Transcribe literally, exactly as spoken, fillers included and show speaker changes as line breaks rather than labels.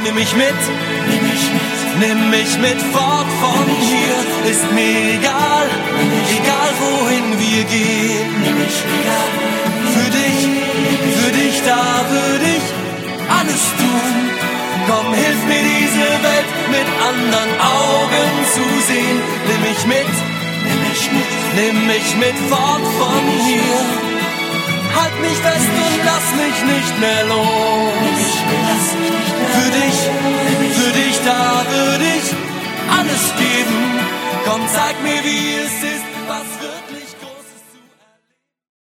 nimm mich mit,
nimm mich mit,
nimm mich mit fort von hier. Ist mir egal, egal wohin wir gehen.
nimm mich egal.
Für dich, für dich, da würde ich alles tun. Komm, hilf mir diese Welt mit anderen Augen zu sehen. Nimm mich mit,
Nimm mich mit,
nimm mich mit fort von hier. Halt mich fest und lass mich nicht mehr los.
nimm mich mit, lass mich nicht mehr.
Für dich, für dich, da würde ich alles geben. Komm, zeig mir, wie es ist.